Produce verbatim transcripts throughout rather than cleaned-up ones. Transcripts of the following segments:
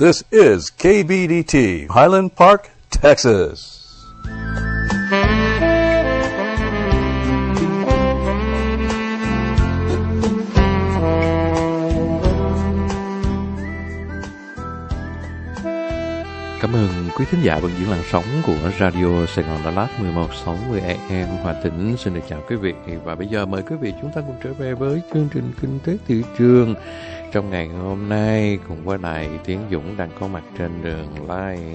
This is K B D T, Highland Park, Texas. Cảm ơn quý thính giả vận chuyển làn sóng của Radio Sài Gòn Đà Lạt mười một sáu mươi A M Hòa Tĩnh. Xin được chào quý vị. Và bây giờ mời quý vị chúng ta cùng trở về với chương trình Kinh tế Thị trường trong ngày hôm nay, cùng với lại Tiến Dũng đang có mặt trên đường live.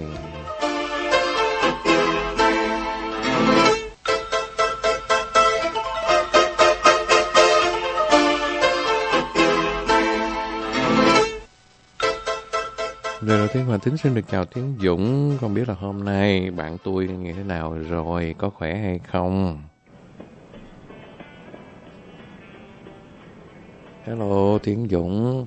Lời đầu tiên Hoàng Tính xin được chào Tiến Dũng. Không biết là hôm nay bạn tôi như thế nào rồi, có khỏe hay không? Hello Tiến Dũng.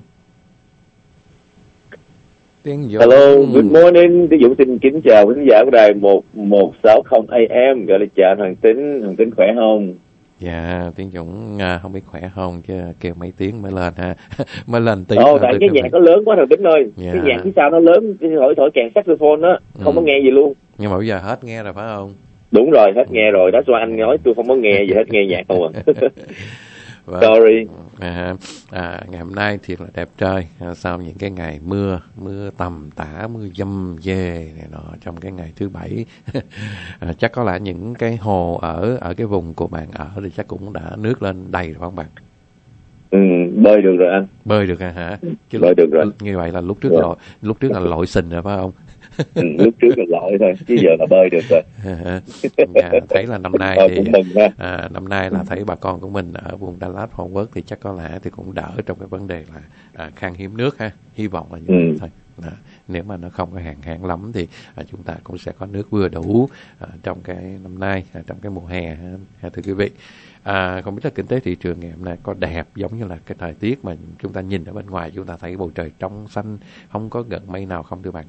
Tiến Dũng. Hello, good morning. Tiến Dũng xin kính chào quý khán giả của đài một một sáu không A M. Gọi là chào Hoàng Tính. Hoàng Tính khỏe không? Dạ, Tiến Dũng à, không biết khỏe không chứ kêu mấy tiếng mới lên ha. Mới lên tiếng. Ồ, tại cái nhạc nó lớn quá rồi Tính ơi. Dạ. Cái nhạc phía sau nó lớn, thổi thổi kèn saxophone á, không ừ. có nghe gì luôn. Nhưng mà bây giờ hết nghe rồi phải không? Đúng rồi, hết nghe rồi. Đó do anh nói tôi không có nghe gì hết, nghe nhạc không à. Vâng. Sorry. À, à, ngày hôm nay thiệt là đẹp trời à, sau những cái ngày mưa mưa tầm tã, mưa dầm dề này nọ trong cái ngày thứ bảy. À, chắc có lẽ những cái hồ ở ở cái vùng của bạn ở thì chắc cũng đã nước lên đầy rồi phải không bạn? Ừ, bơi được rồi anh. Bơi được hả? Chứ bơi được rồi. Như vậy là lúc trước là lúc trước là lội sình rồi phải không? Ừ, lúc trước là lội thôi, chứ giờ là bơi được rồi. À, thấy là năm nay thì à, năm nay là thấy bà con của mình ở vùng Đà Lạt, Phổ Quốc thì chắc có lẽ thì cũng đỡ trong cái vấn đề là à, khan hiếm nước ha. Hy vọng là như vậy ừ. thôi. À, nếu mà nó không có hạn hán lắm thì à, chúng ta cũng sẽ có nước vừa đủ à, trong cái năm nay, à, trong cái mùa hè ha, thưa quý vị. À, không biết là kinh tế thị trường ngày hôm nay có đẹp giống như là cái thời tiết mà chúng ta nhìn ở bên ngoài, chúng ta thấy bầu trời trong xanh, không có gợn mây nào không thưa bạn?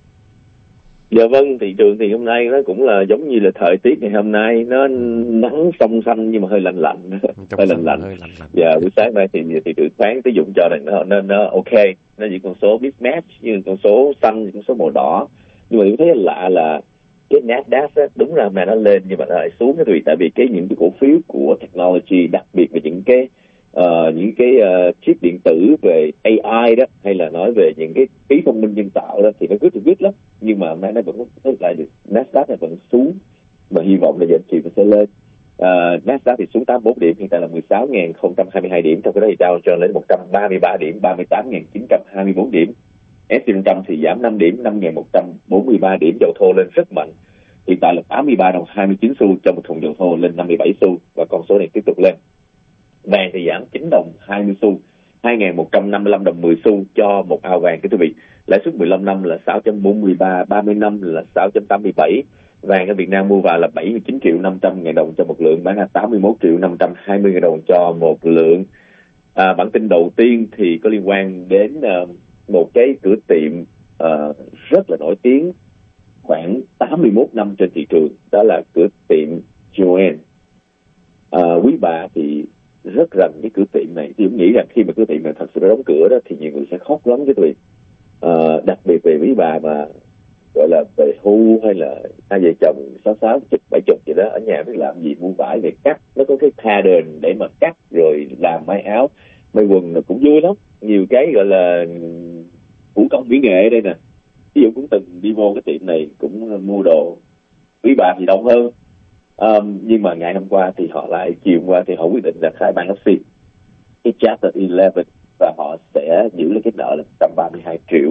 Dạ vâng, thị trường thì hôm nay nó cũng là giống như là thời tiết ngày hôm nay, nó nắng trong xanh nhưng mà hơi lạnh lạnh, trong hơi lạnh lạnh. Hơi lạnh lạnh. Dạ, buổi sáng nay thì thị trường khoáng Tiến Dũng cho rằng nó, nó, nó ok, nó chỉ con số mismatch như con số xanh, con số màu đỏ. Nhưng mà tôi thấy lạ là cái Nasdaq á, đúng ra mà nó lên nhưng mà nó lại xuống cái vì tại vì cái những cái cổ phiếu của technology, đặc biệt là những cái Uh, những cái uh, chip điện tử về A I đó, hay là nói về những cái trí thông minh nhân tạo đó thì nó rất là good lắm, nhưng mà nay nó vẫn có lại được. Nasdaq này vẫn xuống mà hy vọng là giờ chiều nó sẽ lên. uh, Nasdaq thì xuống tám mươi mốt điểm, hiện tại là mười sáu nghìn không trăm hai mươi hai điểm, trong cái đó thì Dow Jones lên một trăm ba mươi ba điểm, ba mươi tám nghìn chín trăm hai mươi bốn điểm. ét and pê năm trăm thì giảm năm điểm, năm nghìn một trăm bốn mươi ba điểm. Dầu thô lên rất mạnh, hiện tại là tám mươi ba đồng hai mươi chín xu trong một thùng dầu thô, lên năm mươi bảy xu và con số này tiếp tục lên. Vàng thì giảm chín đồng hai mươi xu, hai nghìn một trăm năm mươi lăm đồng mười xu cho một ao vàng. Cái quý vị, lãi suất mười lăm năm là sáu chấm bốn mươi ba, ba mươi năm là sáu chấm tám mươi bảy. Vàng ở Việt Nam mua vào là bảy mươi chín triệu năm trăm ngàn đồng cho một lượng, bán ra tám mươi mốt triệu năm trăm hai mươi ngàn đồng cho một lượng. À, bản tin đầu tiên thì có liên quan đến uh, một cái cửa tiệm uh, rất là nổi tiếng khoảng tám mươi mốt năm trên thị trường, đó là cửa tiệm Joanne. Uh, quý bà thì rất rằng cái cửa tiệm này, thì cũng nghĩ rằng khi mà cửa tiệm này thật sự đóng cửa đó thì nhiều người sẽ khóc lắm chứ tụi. À, đặc biệt về quý bà mà gọi là về hưu hay là hai vợ chồng sáu sáu chục bảy chục gì đó ở nhà biết làm gì, mua vải để cắt, nó có cái pattern để mà cắt rồi làm may áo may quần, là cũng vui lắm. Nhiều cái gọi là thủ công mỹ nghệ ở đây nè, ví dụ cũng từng đi vô cái tiệm này cũng mua đồ. Quý bà thì đông hơn. Um, nhưng mà ngày hôm qua thì họ lại chiều hôm qua thì họ quyết định là khai bankruptcy xê, cái chapter eleven, và họ sẽ giữ lấy cái nợ là một trăm ba mươi hai triệu.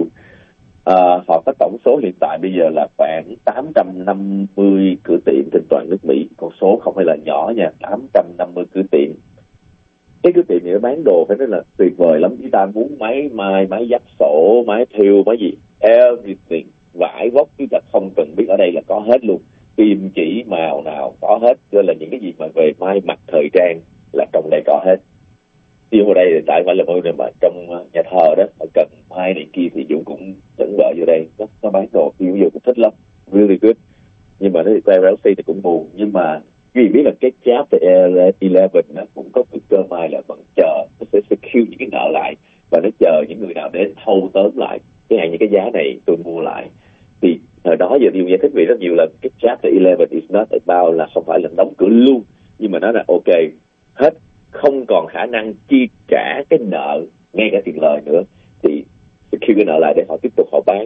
Uh, họ có tổng số hiện tại bây giờ là khoảng tám trăm năm mươi cửa tiệm trên toàn nước Mỹ, con số không phải là nhỏ nha, tám trăm năm mươi cửa tiệm. Cái cửa tiệm này bán đồ phải rất là tuyệt vời lắm. Chúng ta muốn máy may, máy dắt sổ, máy thêu, máy gì, everything, vải vóc chúng ta không cần biết, ở đây là có hết luôn. Kim chỉ màu nào có hết, gọi là những cái gì mà về may mặc thời trang là trong đây có hết. Ví dụ ở đây thì tại phải là nơi mà trong nhà thờ đó họ cần may này kia thì Dũng cũng dẫn vợ vô đây, nó, nó bán đồ ví dụ cũng thích lắm, really good. Nhưng mà nó quay ráo xi thì cũng buồn. Nhưng mà vì biết là cái chapter eleven nó cũng có cái cơ may là vẫn chờ, nó sẽ secure những cái nợ lại và nó chờ những người nào đến thâu tóm lại. Cái hàng như cái giá này tôi mua lại. Thì hồi đó giờ điều giải thích vì rất nhiều lần cái chapter eleven is not about là không phải là đóng cửa luôn, nhưng mà nó là ok, hết, không còn khả năng chi trả cái nợ ngay cả tiền lời nữa, thì kêu cái nợ lại để họ tiếp tục họ bán.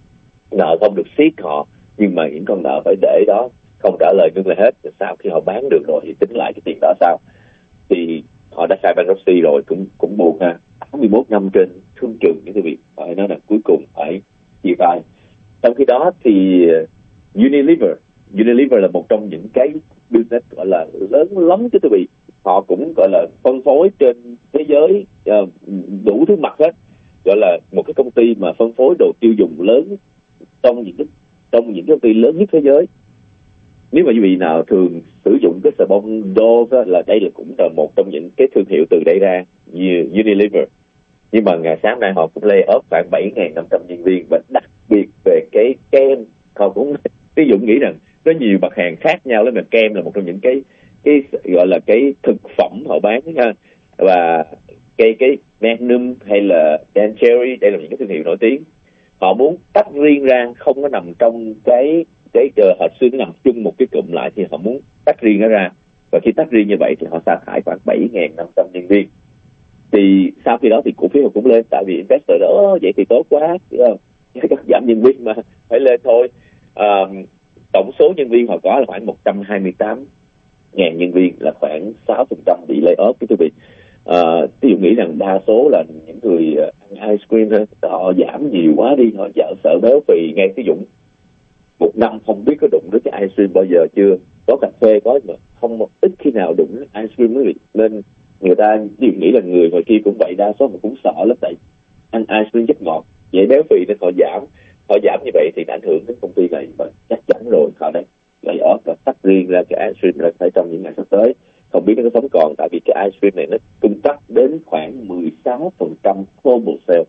Nợ không được siết họ, nhưng mà những con nợ phải để đó không trả lời ngưng lại hết. Sau khi họ bán được rồi thì tính lại cái tiền đó sao? Thì họ đã khai bankruptcy rồi, cũng cũng buồn ha. tám mươi mốt năm trên thương trường những cái việc phải nói là cuối cùng phải chia tay. Trong khi đó thì Unilever Unilever là một trong những cái business gọi là lớn lắm chứ quý vị. Họ cũng gọi là phân phối trên thế giới uh, đủ thứ mặt hết, gọi là một cái công ty mà phân phối đồ tiêu dùng lớn trong những cái trong những công ty lớn nhất thế giới. Nếu mà quý vị nào thường sử dụng cái xà bông Dove là đây là cũng là một trong những cái thương hiệu từ đây ra như Unilever. Nhưng mà ngày sáng nay họ cũng lay off khoảng bảy nghìn năm trăm nhân viên, và đặc biệt về cái kem họ cũng ví dụ nghĩ rằng có nhiều mặt hàng khác nhau lắm, mà kem là một trong những cái cái gọi là cái thực phẩm họ bán ha. Và cái cái Magnum hay là Dan Cherry, đây là những cái thương hiệu nổi tiếng. Họ muốn tách riêng ra, không có nằm trong cái cái uh, họ xưa nó nằm chung một cái cụm lại, thì họ muốn tách riêng nó ra. Và khi tách riêng như vậy thì họ sa thải khoảng bảy nghìn năm trăm nhân viên. Thì sau khi đó thì cổ phiếu cũng lên, tại vì investor đó vậy thì tốt quá, cắt giảm nhân viên mà phải lên thôi. À, tổng số nhân viên họ có là khoảng một trăm hai mươi tám nghìn nhân viên, là khoảng sáu phần trăm bị lay off cái quý vị. À, ví dụ nghĩ rằng đa số là những người ăn ice cream thôi, họ giảm nhiều quá đi, họ sợ sợ béo phì. Ngay ví dụ một năm không biết có đụng đến cái ice cream bao giờ chưa, có cà phê có mà không, một ít khi nào đụng đến ice cream quý vị. Nên người ta ví dụ nghĩ là người ngoài kia cũng vậy, đa số mà cũng sợ lắm, tại ăn ice cream rất ngọt, dễ béo phì nên họ giảm. Họ giảm như vậy thì ảnh hưởng đến công ty này, và chắc chắn rồi họ đang lay off và tách riêng ra cái ice cream ra phải trong những ngày sắp tới. Không biết nó có sống còn, tại vì cái ice cream này nó cung cấp đến khoảng mười sáu phần trăm global sale,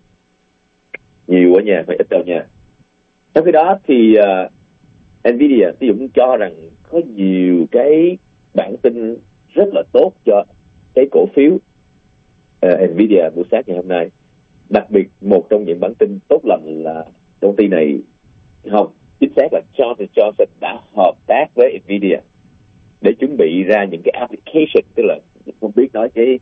nhiều quá nha, phải ít đâu nha. Trong khi đó thì uh, Nvidia ví dụ cho rằng có nhiều cái bản tin rất là tốt cho cái cổ phiếu uh, Nvidia buổi sáng ngày hôm nay. Đặc biệt một trong những bản tin tốt lành là công ty này, không chính xác là Johnson Johnson đã hợp tác với Nvidia để chuẩn bị ra những cái application, tức là không biết nói cái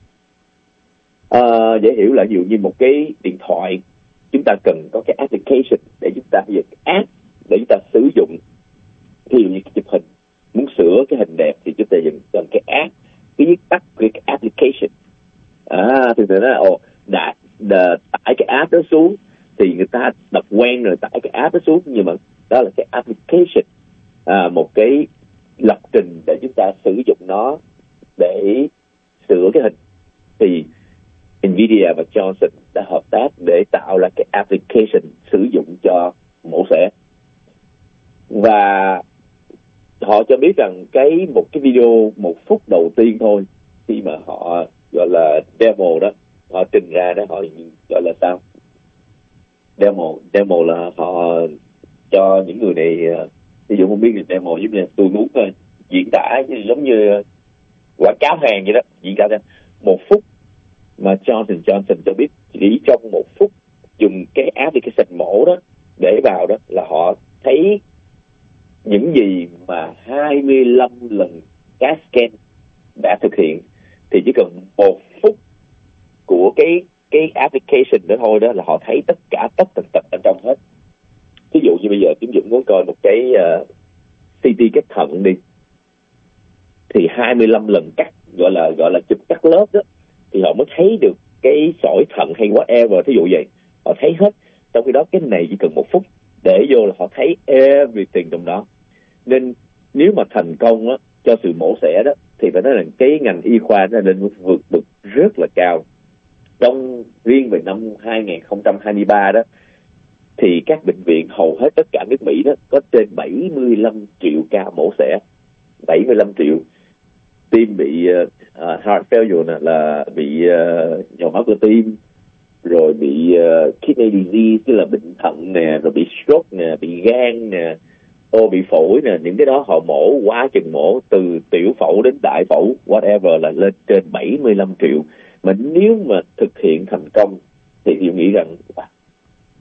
uh, dễ hiểu là ví dụ như một cái điện thoại chúng ta cần có cái application để chúng ta cái app để chúng ta sử dụng. Ví dụ như cái chụp hình, muốn sửa cái hình đẹp thì chúng ta dùng cần cái app, cái viết tắt cái application. À thì người nói ồ đã, đã tải cái app đó xuống thì người ta đọc quen rồi tải cái app đó xuống, nhưng mà đó là cái application, à, một cái lập trình để chúng ta sử dụng nó để sửa cái hình. Thì Nvidia và Johnson đã hợp tác để tạo ra cái application sử dụng cho mổ xẻ. Và họ cho biết rằng cái một cái video một phút đầu tiên thôi, khi mà họ gọi là demo đó, họ trình ra đó, họ gọi là sao? Demo, demo là họ cho những người này, ví dụ không biết thì demo giống như tôi muốn uh, diễn tả giống như quảng cáo hàng vậy đó, diễn tả ra một phút. Mà Johnson Johnson cho biết chỉ trong một phút dùng cái application mổ đó để vào đó là họ thấy những gì mà hai mươi lăm lần các scan đã thực hiện. Thì chỉ cần một phút của cái cái application đó thôi đó là họ thấy tất cả tất tần tật ở trong hết. Ví dụ như bây giờ chúng Dũng muốn coi một cái uh, xê tê cắt thận đi, thì hai mươi lăm lần cắt, gọi là gọi là chụp cắt lớp đó, thì họ mới thấy được cái sỏi thận hay whatever, thí dụ vậy, họ thấy hết. Trong khi đó cái này chỉ cần một phút để vô là họ thấy everything trong đó. Nên nếu mà thành công á, cho sự mổ xẻ đó, thì phải nói là cái ngành y khoa nó nên vượt bậc rất là cao. Trong riêng về năm hai không hai ba đó, thì các bệnh viện hầu hết tất cả nước Mỹ đó có trên bảy mươi lăm triệu ca mổ xẻ. bảy mươi lăm triệu. Tim bị uh, heart failure nè, là bị uh, nhồi máu cơ tim, rồi bị uh, kidney disease, tức là bệnh thận nè, rồi bị stroke nè, bị gan nè, ô bị phổi nè, những cái đó họ mổ quá chừng mổ, từ tiểu phẫu đến đại phẫu whatever là lên trên bảy mươi lăm triệu. Mà nếu mà thực hiện thành công thì tôi nghĩ rằng y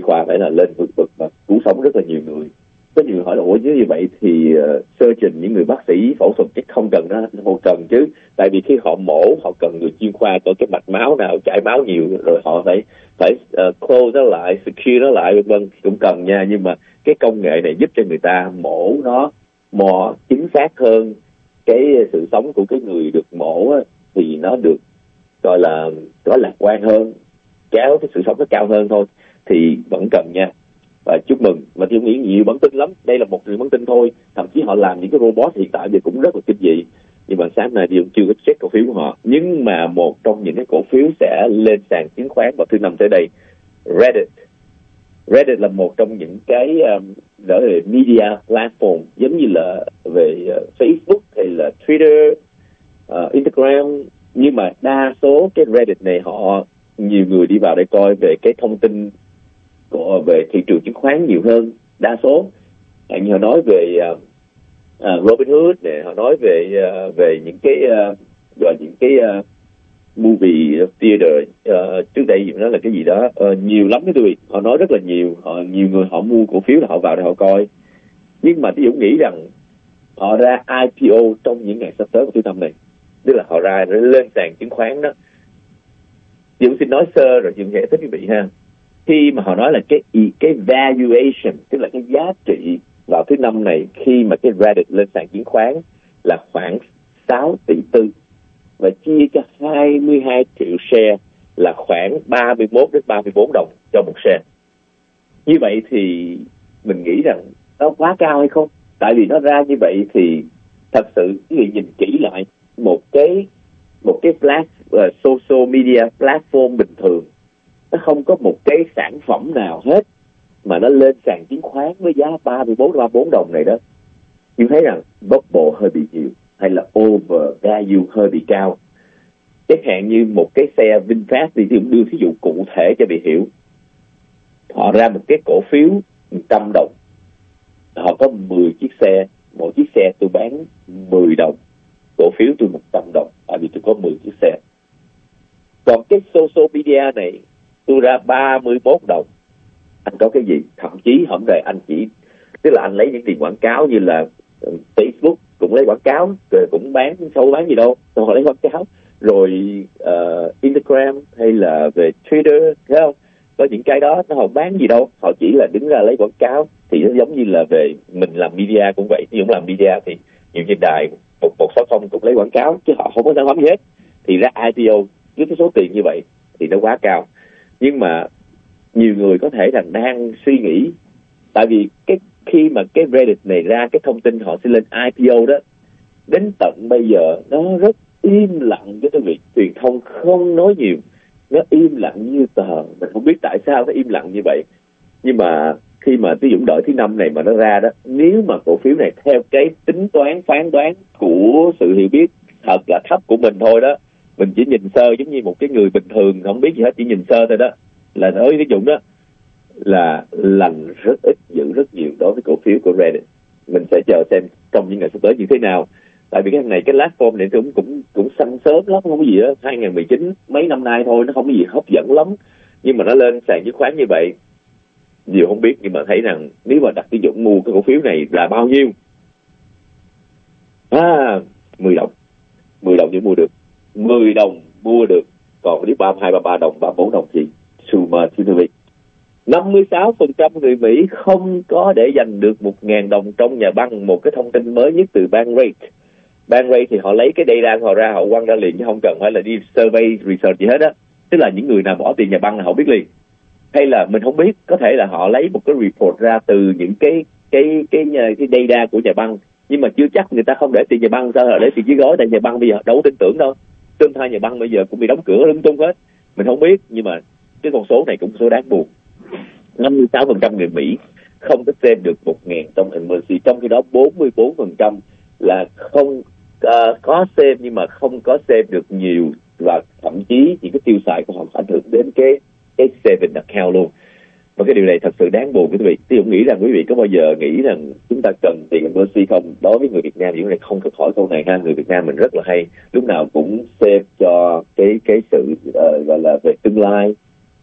khoa phải là lên vượt bậc mà cứu sống rất là nhiều người. Có nhiều người hỏi là ủa như vậy thì uh, surgeon, những người bác sĩ phẫu thuật chắc không cần đó, không cần chứ. Tại vì khi họ mổ họ cần người chuyên khoa có cái mạch máu nào chảy máu nhiều, rồi họ phải phải uh, close nó lại, secure nó lại, vân vân, cũng cần nha. Nhưng mà cái công nghệ này giúp cho người ta mổ nó mò chính xác hơn cái sự sống của cái người được mổ á, thì nó được gọi là có lạc quan hơn, kéo cái sự sống nó cao hơn thôi, thì vẫn cần nha. Và chúc mừng, mà tôi nghĩ nhiều bản tin lắm, đây là một trường bản tin thôi, thậm chí họ làm những cái robot hiện tại thì cũng rất là kinh dị. Nhưng mà sáng nay thì chưa có check cổ phiếu của họ, nhưng mà một trong những cái cổ phiếu sẽ lên sàn chứng khoán vào thứ năm tới đây, Reddit. Reddit là một trong những cái um, đó là media platform giống như là về uh, Facebook hay là Twitter, uh, Instagram, nhưng mà đa số cái Reddit này họ nhiều người đi vào để coi về cái thông tin của về thị trường chứng khoán nhiều hơn. Đa số như họ nói về uh, uh, Robinhood này, họ nói về uh, về những cái uh, gọi những cái uh, movie theater, uh, trước đây nó là cái gì đó uh, nhiều lắm cái tôi họ nói rất là nhiều, họ nhiều người họ mua cổ phiếu là họ vào để họ coi. Nhưng mà tôi Dũng nghĩ rằng họ ra I P O trong những ngày sắp tới của thứ năm này, tức là họ ra để lên sàn chứng khoán đó. Dũng xin nói sơ rồi Dũng giải thích quý vị ha. Khi mà họ nói là cái cái valuation, tức là cái giá trị vào thứ năm này khi mà cái Reddit lên sàn chứng khoán là khoảng sáu tỷ tư, và chia cho hai mươi hai triệu share là khoảng ba mươi mốt đến ba mươi bốn đồng cho một share. Như vậy thì mình nghĩ rằng nó quá cao hay không? Tại vì nó ra như vậy thì thật sự quý vị nhìn kỹ lại một cái một cái flash, uh, social media platform bình thường, nó không có một cái sản phẩm nào hết mà nó lên sàn chứng khoán với giá ba mươi bốn đến ba mươi bốn đồng này đó. Nhưng thấy rằng bốc bộ hơi bị nhiều hay là over value hơi bị cao. Chẳng hạn như một cái xe VinFast thì tôi đưa ví dụ cụ thể cho bị hiểu. Họ ra một cái cổ phiếu một trăm đồng, họ có mười chiếc xe, mỗi chiếc xe tôi bán mười đồng, cổ phiếu tôi một trăm đồng, tại vì tôi có mười chiếc xe. Còn cái social media này tôi ra ba mươi mốt đồng, anh có cái gì? Thậm chí hôm nay anh chỉ, tức là anh lấy những tiền quảng cáo như là Facebook cũng lấy quảng cáo, rồi cũng bán, đâu bán gì đâu, rồi họ lấy quảng cáo, rồi uh, Instagram hay là về Twitter, thấy không? Có những cái đó nó không bán gì đâu, họ chỉ là đứng ra lấy quảng cáo. Thì nó giống như là về mình làm media cũng vậy, ví dụ làm media thì nhiều trên đài một một sáu không cũng lấy quảng cáo chứ họ không có sản phẩm gì hết, thì ra I P O với cái số tiền như vậy thì nó quá cao. Nhưng mà nhiều người có thể rằng đang suy nghĩ, tại vì cái khi mà cái Reddit này ra cái thông tin họ sẽ lên I P O đó, đến tận bây giờ nó rất im lặng với cái việc truyền thông không nói nhiều, nó im lặng như tờ. Mình không biết tại sao nó im lặng như vậy. Nhưng mà khi mà Tí Dũng đợi thứ năm này mà nó ra đó, nếu mà cổ phiếu này theo cái tính toán phán đoán của sự hiểu biết thật là thấp của mình thôi đó, mình chỉ nhìn sơ giống như một cái người bình thường không biết gì hết, chỉ nhìn sơ thôi đó, là nói Tí Dũng đó là lành rất ít, giữ rất nhiều đối với cổ phiếu của Reddit. Mình sẽ chờ xem trong những ngày sắp tới như thế nào. Tại vì cái này cái platform này cũng cũng cũng sanh sớm lắm, không có gì đó, hai không một chín mấy năm nay thôi, nó không có gì hấp dẫn lắm. Nhưng mà nó lên sàn chứng khoán như vậy, nhiều không biết, nhưng mà thấy rằng nếu mà đặt Tí Dũng mua cái cổ phiếu này là bao nhiêu? À, mười đồng. mười đồng thì mua được. mười đồng mua được. Còn nếu ba mươi hai, ba mươi ba đồng, ba mươi bốn đồng thì super thưa quý vị. năm mươi sáu phần trăm người Mỹ không có để dành được một nghìn đồng trong nhà băng. Một cái thông tin mới nhất từ Bankrate. Bankrate thì họ lấy cái data họ ra, họ quăng ra liền chứ không cần phải là đi survey, research gì hết á. Tức là những người nào bỏ tiền nhà băng là họ biết liền. Hay là mình không biết, có thể là họ lấy một cái report ra từ những cái cái cái cái, cái data của nhà băng, nhưng mà chưa chắc người ta không để tiền nhà băng, sao là để tiền dưới gối, tại nhà băng bây giờ đâu tin tưởng đâu. Tương hai nhà băng bây giờ cũng bị đóng cửa lung tung hết. Mình không biết, nhưng mà cái con số này cũng số đáng buồn. năm mươi sáu phần trăm người Mỹ không có xem được một nghìn trong emergency, trong khi đó bốn mươi bốn phần trăm là không uh, có xem nhưng mà không có xem được nhiều, và thậm chí những cái tiêu xài của họ ảnh hưởng đến cái cái saving account luôn. Và cái điều này thật sự đáng buồn quý vị. Tôi cũng nghĩ rằng quý vị có bao giờ nghĩ rằng chúng ta cần tiền emergency không? Đối với người Việt Nam thì chúng ta không có khỏi câu này ha. Người Việt Nam mình rất là hay, lúc nào cũng save cho cái cái sự uh, gọi là về tương lai,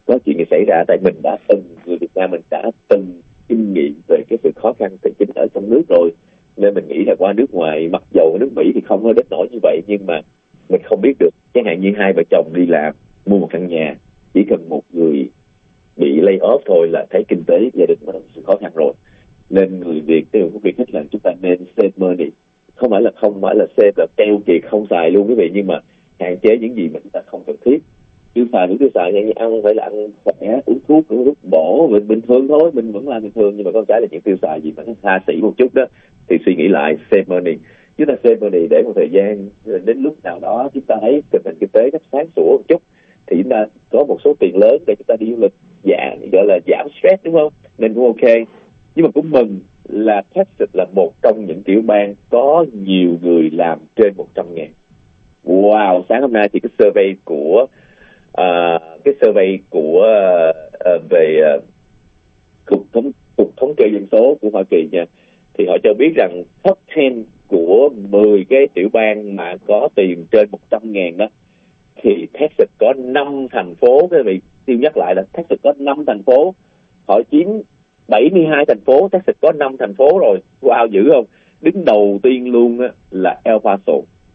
có chuyện gì xảy ra, tại mình đã từng, người Việt Nam mình đã từng kinh nghiệm về cái sự khó khăn tài chính ở trong nước rồi, nên mình nghĩ là qua nước ngoài, mặc dầu nước Mỹ thì không có đến nỗi như vậy, nhưng mà mình không biết được. Chẳng hạn như hai vợ chồng đi làm mua một căn nhà, chỉ cần một người bị lay off thôi là thấy kinh tế gia đình có sự khó khăn rồi. Nên người Việt đều có khuyến khích là chúng ta nên save money, không phải là không phải là save là keo kiệt không xài luôn quý vị, nhưng mà hạn chế những gì mà chúng ta không cần thiết. Tiêu xài đủ tiêu xài, như ăn phải là ăn khỏe, uống thuốc, uống thuốc bổ bình bình thường thôi, mình vẫn làm bình thường, nhưng mà có cái là những tiêu xài gì mà nó xa xỉ một chút đó thì suy nghĩ lại, save money. Chúng ta save money để một thời gian, đến lúc nào đó chúng ta thấy tình hình kinh tế nó sáng sủa một chút thì chúng ta có một số tiền lớn để chúng ta đi du lịch, giảm, gọi là giảm stress, đúng không? Nên cũng ok. Nhưng mà cũng mừng là Texas là một trong những tiểu bang có nhiều người làm trên một trăm ngàn. Wow, sáng hôm nay thì cái survey của uh, cái survey của uh, về uh, cục thống cục thống kê dân số của Hoa Kỳ nha, thì họ cho biết rằng top mười của mười cái tiểu bang mà có tiền trên một trăm ngàn đó, thì Texas có năm thành phố. Các vị tiêu nhắc lại là Texas có năm thành phố, họ chiếm bảy mươi hai thành phố. Texas có năm thành phố rồi, wow, dữ không? Đứng đầu tiên luôn á là El Paso.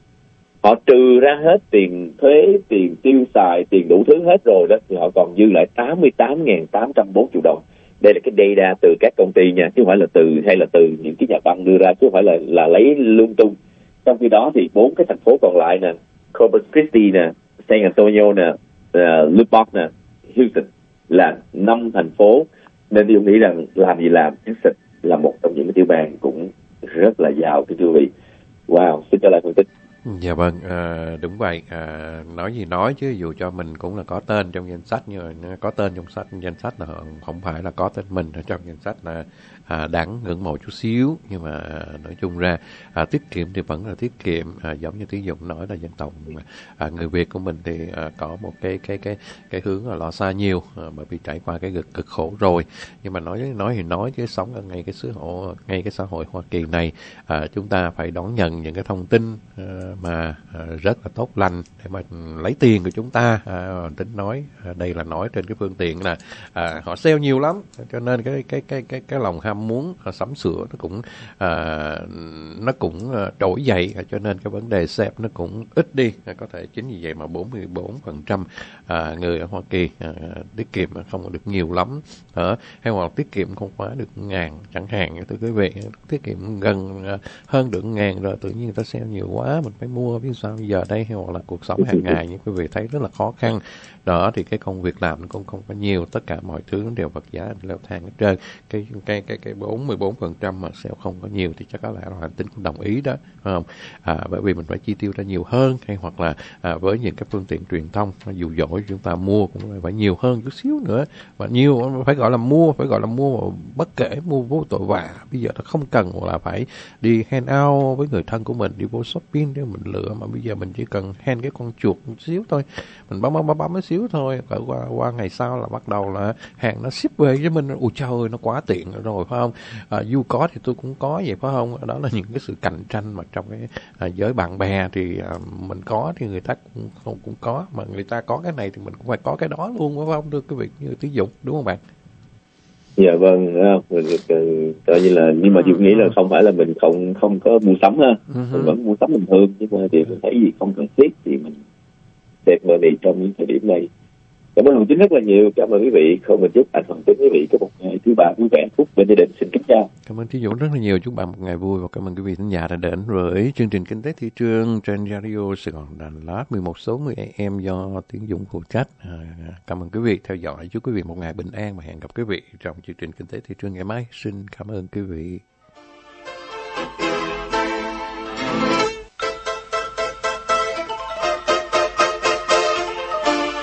Họ trừ ra hết tiền thuế, tiền tiêu xài, tiền đủ thứ hết rồi đó, thì họ còn dư lại tám mươi tám nghìn tám trăm bốn mươi đồng. Đây là cái data từ các công ty nha, chứ không phải là từ hay là từ những cái nhà băng đưa ra, chứ không phải là là lấy lung tung. Trong khi đó thì bốn cái thành phố còn lại nè, Corpus Christi nè, San Antonio nè, uh, Lubbock nè, Houston là năm thành phố. Nên tôi nghĩ rằng làm gì làm, Texas là một trong những cái tiểu bang cũng rất là giàu, thưa quý vị. Wow, xin trở lại phân tích. Dạ vâng, à, đúng vậy. À, nói gì nói chứ dù cho mình cũng là có tên trong danh sách, nhưng mà có tên trong sách danh sách là không phải là có tên mình ở trong danh sách là à, đáng ngưỡng mộ chút xíu. Nhưng mà à, nói chung ra à, tiết kiệm thì vẫn là tiết kiệm. À, giống như Tí Dũng nói là dân tộc à, người Việt của mình thì à, có một cái cái cái cái hướng là lo xa nhiều, à, bởi vì trải qua cái cực cực khổ rồi. Nhưng mà nói nói thì nói chứ sống ở ngay cái xã hội ngay cái xã hội Hoa Kỳ này, à, chúng ta phải đón nhận những cái thông tin à, mà à, rất là tốt lành để mà lấy tiền của chúng ta. À, tính nói à, đây là nói trên cái phương tiện là à, họ sale nhiều lắm, cho nên cái cái cái cái cái lòng ham muốn à, sắm sửa nó cũng à, nó cũng à, trỗi dậy, à, cho nên cái vấn đề sale nó cũng ít đi. À, có thể chính vì vậy mà bốn mươi bốn phần trăm à, người ở Hoa Kỳ à, tiết kiệm không được nhiều lắm, à, hay hoặc tiết kiệm không quá được ngàn chẳng hạn. Thưa quý vị, tiết kiệm gần à, hơn được ngàn rồi tự nhiên người ta sale nhiều quá, mình phải mua. Biết sao bây giờ đây, hoặc là cuộc sống hàng ngày như quý vị thấy rất là khó khăn đó, thì cái công việc làm nó cũng không có nhiều, tất cả mọi thứ nó đều vật giá leo thang hết trơn. Cái cái cái cái bốn mươi bốn phần trăm mà sale không có nhiều thì chắc có lẽ là hành tinh cũng đồng ý đó, phải không? À, bởi vì mình phải chi tiêu ra nhiều hơn, hay hoặc là à, với những cái phương tiện truyền thông dù dỗi chúng ta mua cũng phải nhiều hơn chút xíu nữa, và nhiều phải gọi là mua phải gọi là mua bất kể mua vô tội vạ. Bây giờ nó không cần là phải đi hang out với người thân của mình, đi vô shopping để mình lựa, mà bây giờ mình chỉ cần hand cái con chuột một xíu thôi, mình bấm bấm bấm bấm một xíu thôi, và qua qua ngày sau là bắt đầu là hàng nó ship về với mình. Ôi trời ơi, nó quá tiện rồi, phải không? À, you có thì tôi cũng có vậy, phải không? Đó là những cái sự cạnh tranh mà trong cái à, giới bạn bè thì à, mình có thì người ta cũng không cũng có, mà người ta có cái này thì mình cũng phải có cái đó luôn, phải không? Thưa quý vị, như Tí Dũng, đúng không bạn? Dạ vâng, mình coi như là, nhưng mà Dũng nghĩ là không phải là mình không không có mua sắm ha, uh-huh. Mình vẫn mua sắm bình thường, nhưng mà thì mình thấy gì không cần thiết thì mình save money trong những thời điểm này. Cảm ơn Hoàng Chính rất là nhiều, cảm ơn quý vị. Không mình chúc anh Hoàng Chính quý vị có một ngày thứ ba vui vẻ phúc bên gia đình. Xin kính chào. Cảm ơn Tí Dũng rất là nhiều, chúc bạn một ngày vui, và cảm ơn quý vị khán giả đã đến với chương trình Kinh tế Thị trường trên Radio Sài Gòn Đà Lạt mười một số mười a em do Tí Dũng phụ trách. À, cảm ơn quý vị theo dõi, chúc quý vị một ngày bình an và hẹn gặp quý vị trong chương trình Kinh tế Thị trường ngày mai. Xin cảm ơn quý vị.